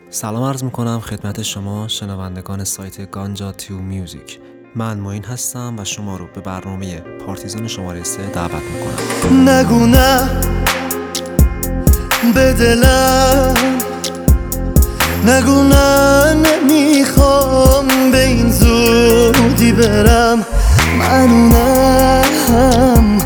سلام عرض میکنم خدمت شما شنوندگان سایت گانجا تیو میوزیک. من معین هستم و شما رو به برنامه پارتیزان شماره 3 دعوت میکنم. نگو نه به دلم، نگو نه نمیخوام به این زودی برم. من اونم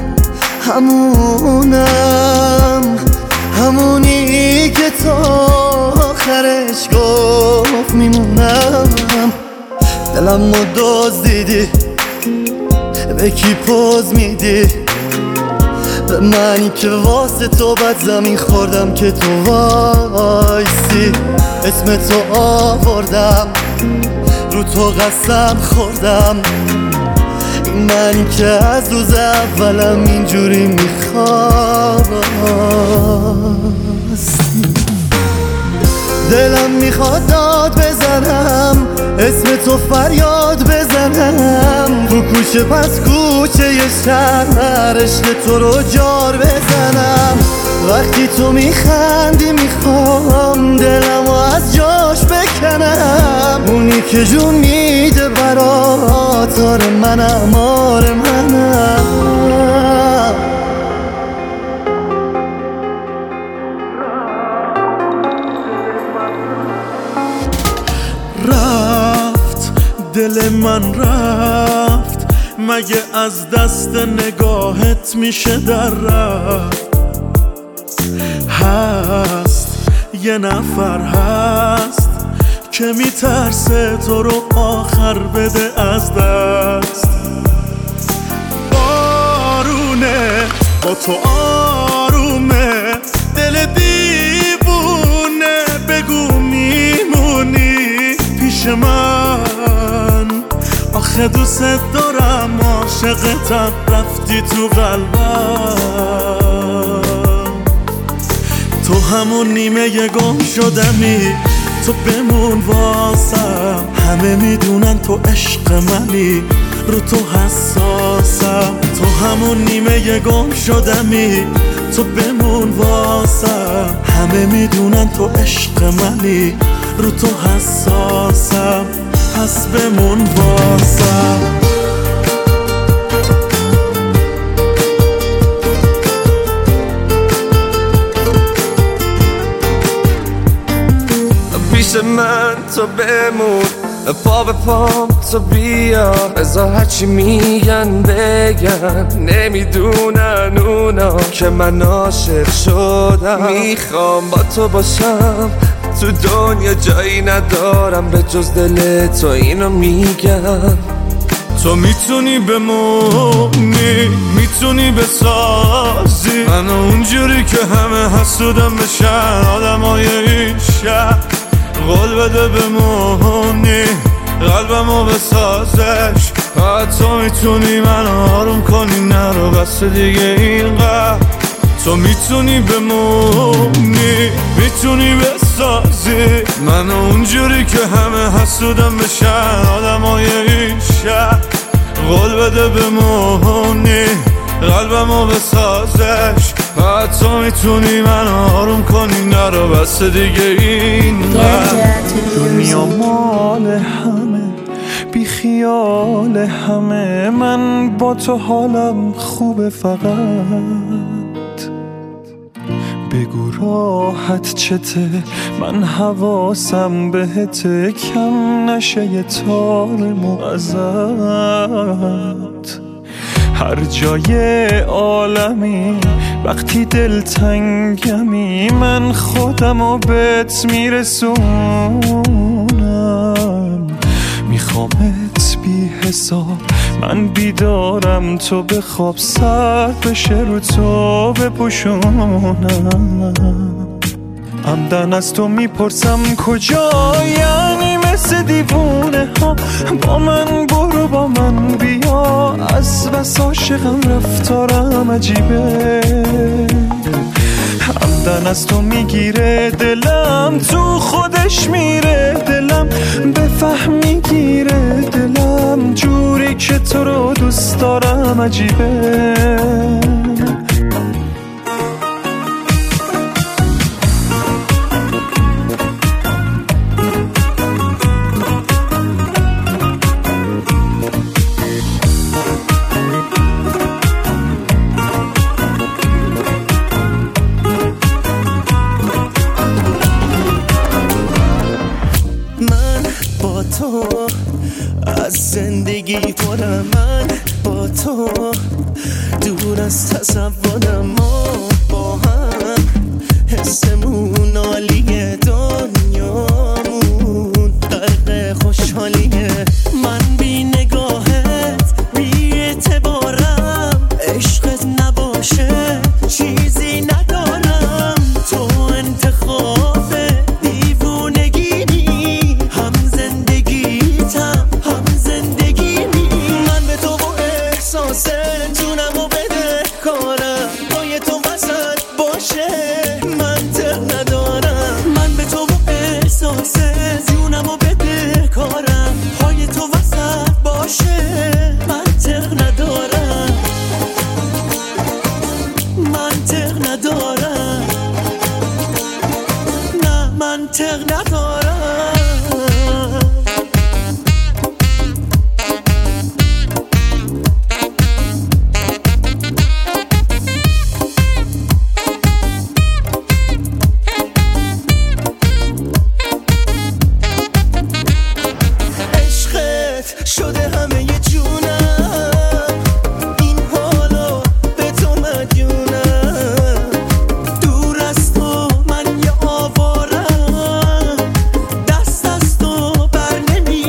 همونی که تا آخرش گفت میمونم. دلم رو دزدیدی، به کی پوز میدی؟ به منی که واسه تو بد زمین خوردم که تو وایسی. اسم تو آوردم، رو تو قسم خوردم. این منی که از روز اولم اینجوری میخواست. دلم میخواد داد بزنم، اسم تو فریاد بزنم، رو کوچه پس کوچه یه شهر عشق تو رو جار بزنم. وقتی تو میخندی میخوام دلمو از جاش بکنم. اونی که جون میده برات، آره منم، آره منم. رفت دل من رفت، مگه از دست نگاهت میشه در رفت؟ هست یه نفر هست که میترسه تو رو آخر بده از دست. بارونه با تو آرومه، دل دیوونه، بگو میمونی پیش من؟ آخه دوست دارم، عاشقتم، رفتی تو قلبم. تو همون نیمه گم شدمی، تو بمون واسم. همه میدونن تو عشق منی، رو تو حساسم. تو همون نیمه گم شدمی، تو بمون واسم. همه میدونن تو عشق منی، رو تو حساسم. پس بمون واسم. پیش من تو بمون، پا به پام تو بیا. بذار هرچی میگن بگن، نمیدونن اونا که من عاشق شدم. میخوام با تو باشم، تو دنیا جایی ندارم به جز دل تو، اینو میگم. تو میتونی بمونی، میتونی بسازی منو اونجوری که همه حسودم بشن آدمای این شهر. قول بده بمونی، قلبمو بسازش. تو میتونی منو آروم کنی، نرو بس دیگه اینقدر. تو میتونی بمونی، میتونی بسازی منو اونجوری که همه حسودم بشن آدمای این شهر. قول بده بمونی، قلبمو بسازش. تو میتونی منو آروم کنی، نرو بس دیگه اینقدر. دنیا مال همه، بی خیال همه، من با تو حالم خوبه. فقط بگو راحت چته، من حواسم بهته، کم نشه یه تار ازت. هر جای عالمی وقتی دل تنگمی، من خودمو بهت میرسونم. میخوامت بی حساب، من بیدارم تو بخواب، سر بشه رو تو بپوشونم. عمدن از تو میپرسم کجا، یعنی مثل دیوونه ها با من برو با من بیا. از بس عاشقم رفتارم عجیبه، عمدن از تو میگیره دلم، تو خودش میره دلم، بفهم میگیره دلم، جوری که تو رو دوست دارم عجیبه. تو از زندگی پرم، من با تو دور از تصورم، ما با هم حسمون عالیه، دنیامون غرق خوشحالیه. من بی نگاهت بی اعتبارم، عشقت نباشه چیزی ندارم. تو انتخاب دیوونگی، هم زندگیتم هم زندگیمی. من به تو با احساس جونمو بده کارم، پای تو وسط باشه منطق ندارم. من به تو با احساس جونمو بده کارم، پای تو وسط باشه منطق ندارم، منطق ندارم، نه منطق ندارم. عشقت شده همه ی جونم، این حالا به تو مدیونم. دور از تو من یه آوارم، دست از تو بر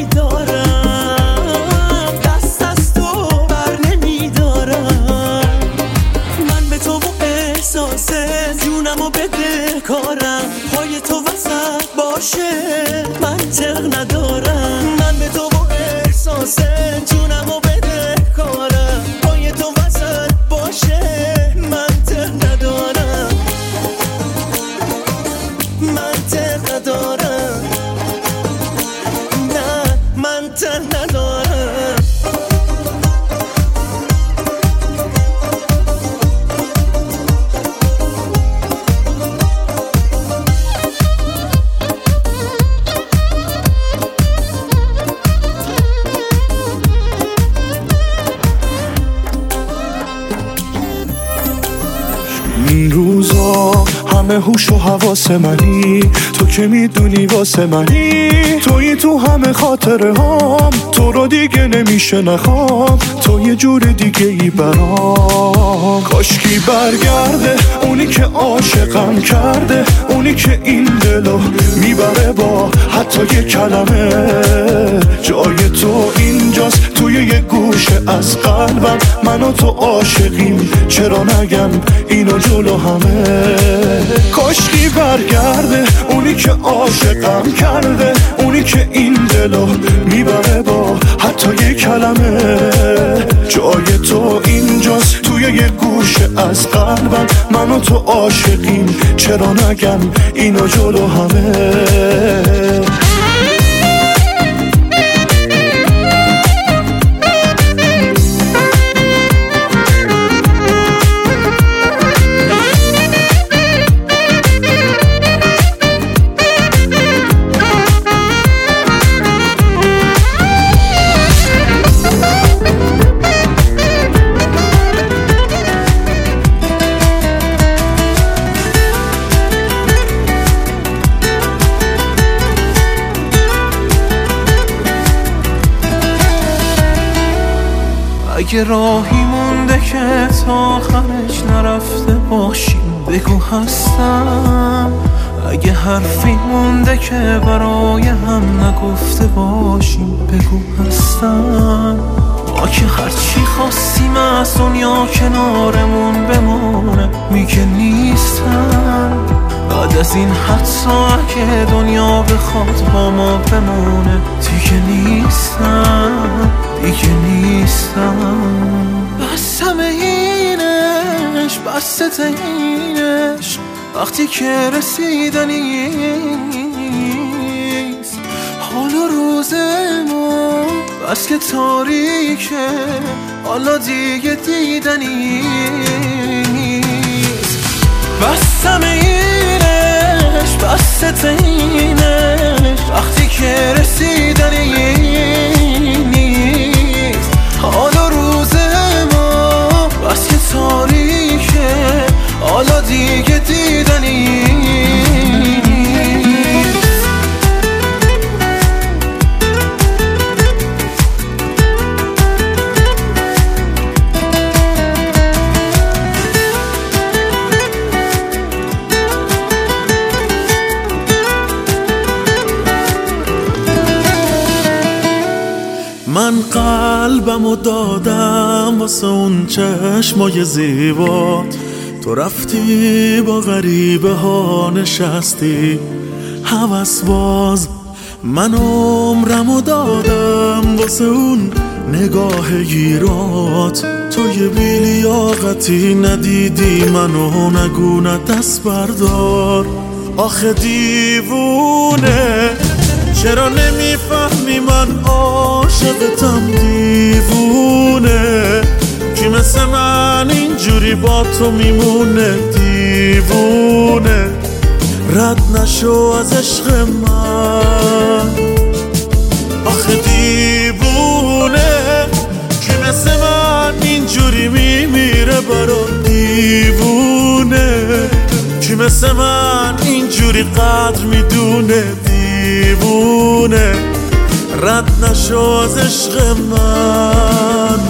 نمیدارم، دست از تو بر نمیدارم. من به تو با احساس جونمو بده کارم، پای تو وسط باشه منطق ندارم. من به تو با احساس جونمو بده کارم، پای تو وسط باشه منطق ندارم، منطق ندارم، نه منطق ندارم. این روزا همه هوش و حواس منی، تو که میدونی واسه منی، توی تو همه خاطره هام، تو رو دیگه نمیشه نخوام، تو یه جور دیگه ای برام. کاشکی برگرده اونی که عاشقم کرده، اونی که این دلو میبره با حتی یه کلمه. جای تو اینجاست توی یه گوشه از قلبم، من و تو عاشقیم چرا نگم اینو جلو همه. کاشکی برگرده اونی که عاشقم کرده، اونی که این دلو میبره با حتی یه کلمه. جای تو اینجاست توی یه گوشه از قلبم، من و تو عاشقیم چرا نگم اینو جلو همه. اگه راهی مونده که تا آخرش نرفته باشیم بگو هستم، اگه حرفی مونده که برای هم نگفته باشیم بگو هستم. ما که هرچی خواستیم از دنیا کنارمون بمونه میگه نیستن، بعد از این حتی اگه دنیا بخواد با ما بمونه دیگه نیستن، دیگه نیستن. بس همه اینش، بس اینش، وقتی که رسیدنی نیست. حالا روز ما بس که تاریکه، حالا دیگه دیدنی نیست. بس همه اینش، بس اینش، وقتی که رسیدنی نیست. حالا روز ما بس که تاریکه، حالا دیگه دیدنی نیست. من قلبمو دادم واسه اون چشمای زیبات، تو رفتی با غریبه ها نشستی هوس باز. من عمرمو دادم واسه اون نگاه گیرات، تو یه بیلیاقتی ندیدی منو نگونه دست بردار. آخه دیوونه چرا نمیفهمی من عاشقتم دیوونه، کی مثل من اینجوری با تو میمونه دیوونه، رد نشو از عشق من. آخه دیوونه کی مثل من اینجوری میمیره برا دیوونه، کی مثل من اینجوری قدر میدونه دیوونه، رد نشو از عشق من.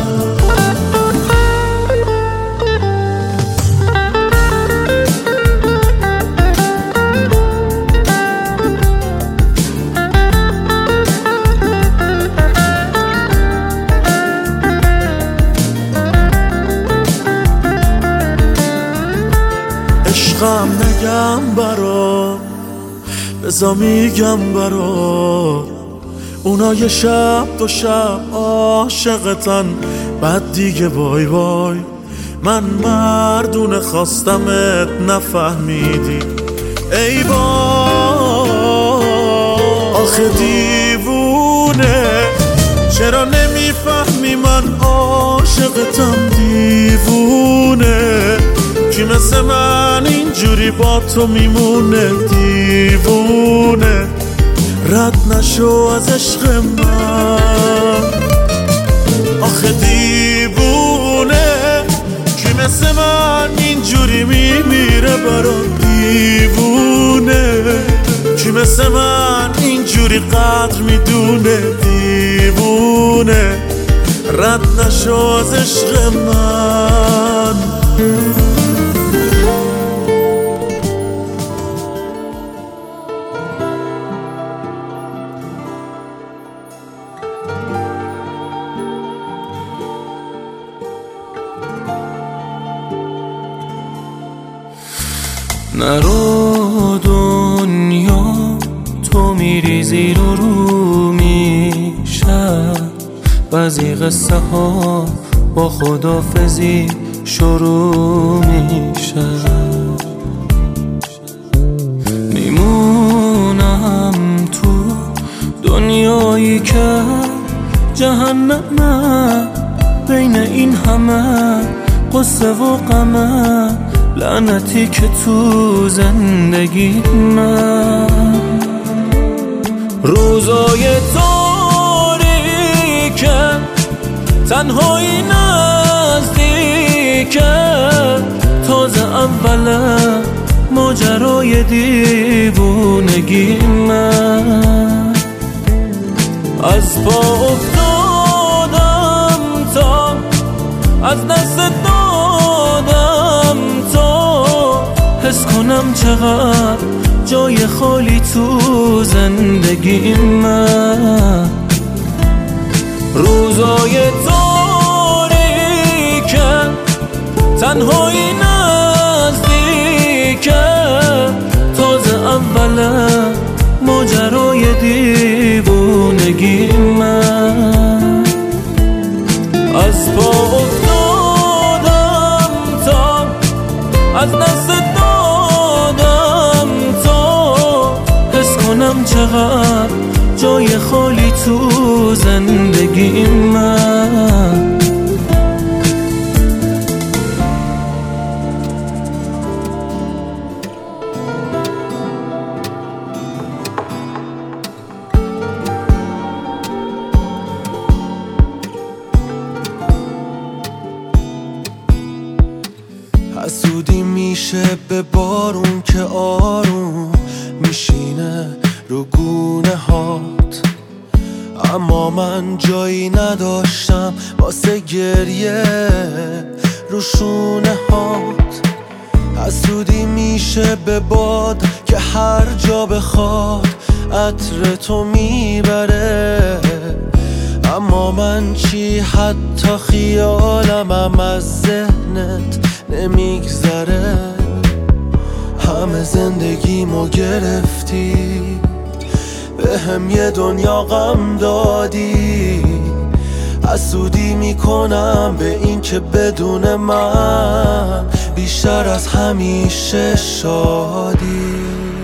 عشقم نگم برات، بزا میگم برات، اونا یه شب دو شب عاشقتن بعد دیگه بای بای. من مردونه خواستمت نفهمیدی ای بای. آخه دیوونه چرا نمیفهمی من عاشقتم دیوونه، کی مثل من اینجوری با تو میمونه دیوونه، رد نشو از عشق من. آخه دیوونه کی مثل من اینجوری میمیره برا دیوونه، کی مثل من اینجوری قدر میدونه دیوونه، رد نشو از عشق من. نرو دنیا تو میری زیر و رو میشه، بعضی قصه ها با خدافزی شروع میشه. میمونم تو دنیایی که جهنمه، بین این همه قصه و غمه، لعنتی که تو زندگی من. روزای تاریکه تنهایی نزدیکه، تازه اوله ماجرای دیوونگی من. از پا افتادم تا از دست دادم تا حس کنم چقدر جای خالی تو زندگی من. روزای تاریکه تنهایی نزدیکه، تازه اوله ماجرای دیوونگی من. از پا افتادم تا از دست دادم تا حس کنم چقدر جای خالی تو زندگی من. حسودی میشه به بارون که آروم میشینه رو گونه هات، اما من جایی نداشتم واسه گریه رو شونه هات. حسودی میشه به باد که هر جا بخواد عطر تو میبره، اما من چی؟ حتی خیالمم از ذهنت نمیگذره. همه زندگیمو گرفتی، به هم یه دنیا غم دادی. حسودی میکنم به این که بدون من بیشتر از همیشه شادی.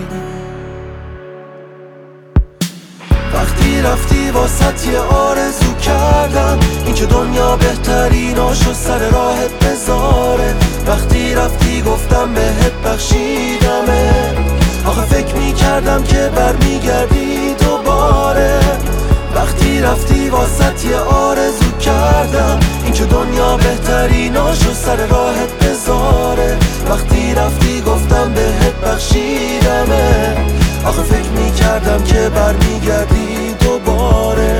وقتی رفتی واسط یه آرزو کردم، این که دنیا بهتریناشو سر راهت بذاره. وقتی رفتی گفتم بهت بخشیدمه، آخه فکر میکردم که برمیگردی دوباره. وقتی رفتی واسط یه آرزو کردم، این که دنیا بهتریناشو سر راهت بذاره. وقتی رفتی گفتم بهت بخشیدمه، آخه فکر میکردم که برمیگردی دوباره.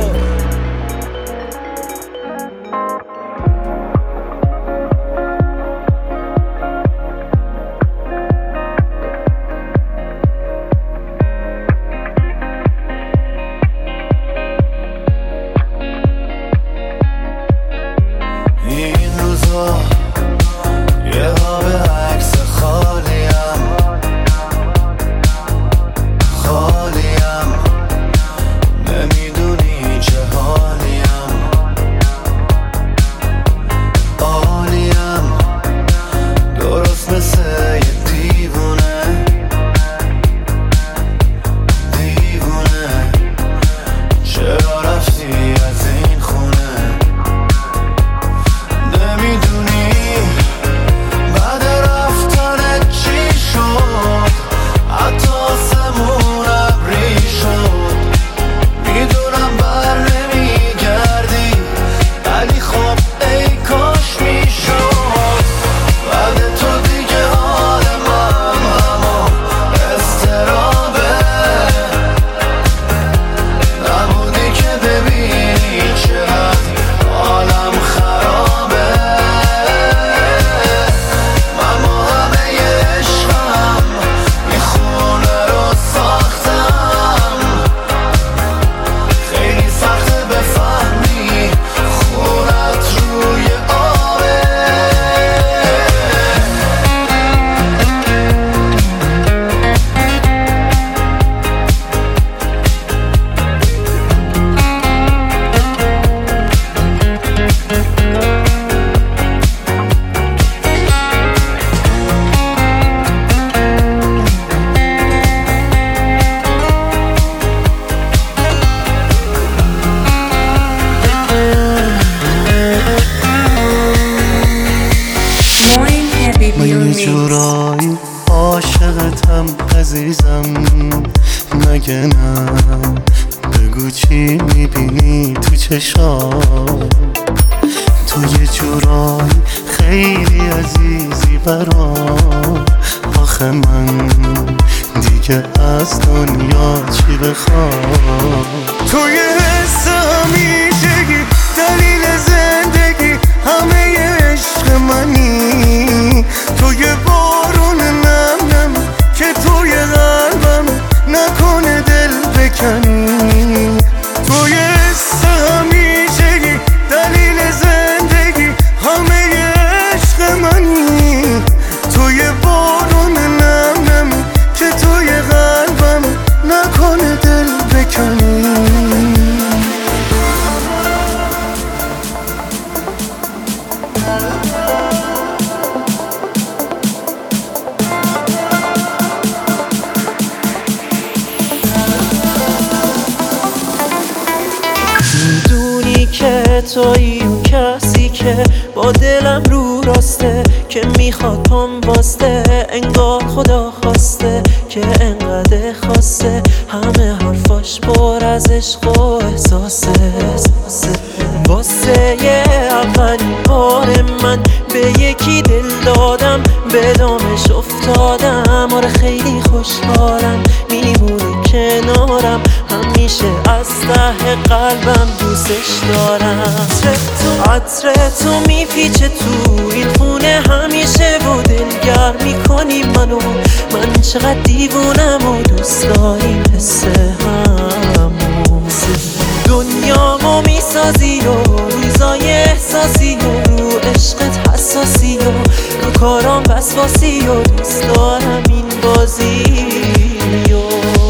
این روزا یه قاب عکس خالیم، نمیدونی چه حالیم. عالیم درست مثل یه دیوونه. چرا رفتی از این خونه؟ نمیدونی بعد رفتنت چی شد، حتی آسمون ابری شد. میدونم بر نمیگردی، ولی خب ای کاش میشد. بعد تو دیگه حال من همه اضطرابه. نبودی که ببینی چقدر حالم خرابه. من با همه عشقم این خونه رو ساختم. خیلی سخته بفهمی خونت روی آبه. من یه جورایی عاشقتم عزیزم، مگه نه؟ بگو چی میبینی تو چشام. تو یه جورایی خیلی عزیزی برام. آخه من دیگه از دنیا چی بخوام؟ تو یه حس همیشگی، دلیل زندگی، همه یه عشق منی. تو یه بارون نم نم که توی قلبم نکنه دل بکنی. تو یه حس همیشگی، دلیل زندگی، همه یه عشق منی. تو یه بارون نم نم که توی قلبم نکنه دل بکنی. میدونی که تویی اون کسی که با دلم رو راسته، که میخواد پام واسته. انگار خدا خواسته که انقدر خواسته، همه حرفاش پر از عشق و احساسه. واسه یه اولین بار من به یکی دل دادم، به دامش افتادم. آره خیلی خوشحالم، میمونی کنارم همیشه، از ته قلبم دوستش دارم. عطر تو میپیچه تو این خونه همیشه و دلگرم میکنی منو. من چقدر دیوونم و دوست داریم حس همو. دنیامو میسازی سازی و روزای احساسی و رو عشقت حساسی و رو کارام وسواسی و دوست دارم این بازی و